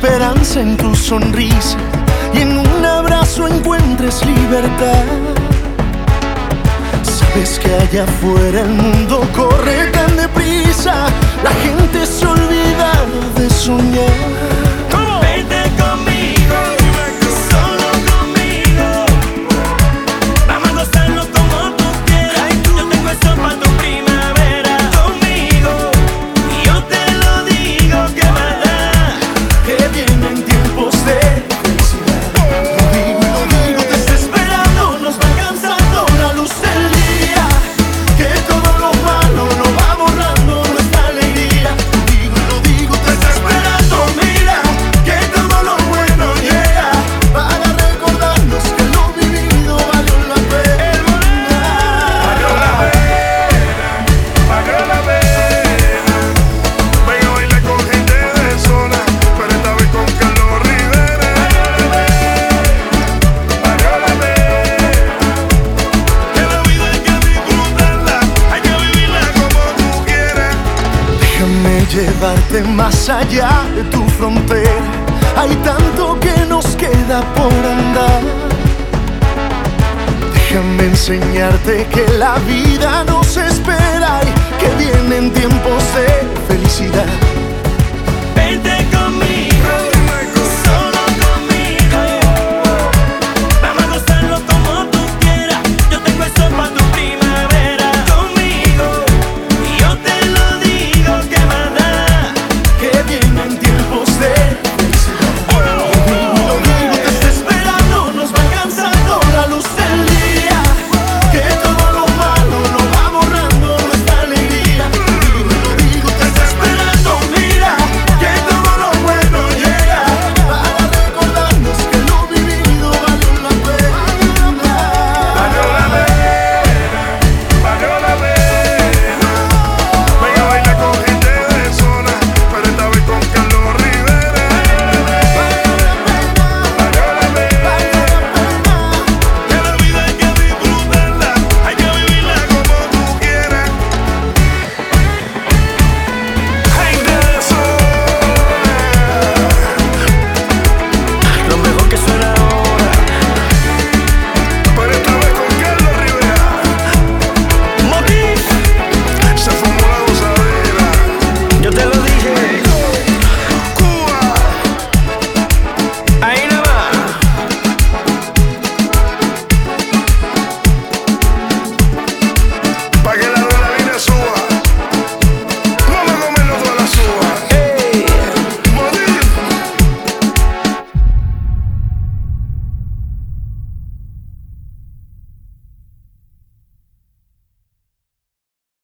esperanza en tu sonrisa y en un abrazo encuentres libertad. Sabes que allá afuera el mundo corre tan deprisa, la gente se olvida de soñar. Vente conmigo, solo conmigo. Vamos a gozarlo como tú quieras. Yo tengo eso para tu primavera. Conmigo, y yo te lo digo que va a dar. Que vienen tiempos de felicidad. Lo digo, te está esperando. Nos va alcanzando la luz del día. Que todo lo malo lo va borrando nuestra alegría. Lo digo, te está esperando. Mira, que todo lo bueno llega para recordarnos que lo vivido valió la pena. Valió la pena, valió la pena. Venga a bailar con gente de zona, pero esta vez con Carlos Rivera. Valió la pena. Que la vida hay que disfrutarla, hay que vivirla como tú quieras. Déjame llevarte más allá de tu frontera. Hay tanto que nos queda por andar. Déjame enseñarte que la vida nos espera y que vienen tiempos de felicidad.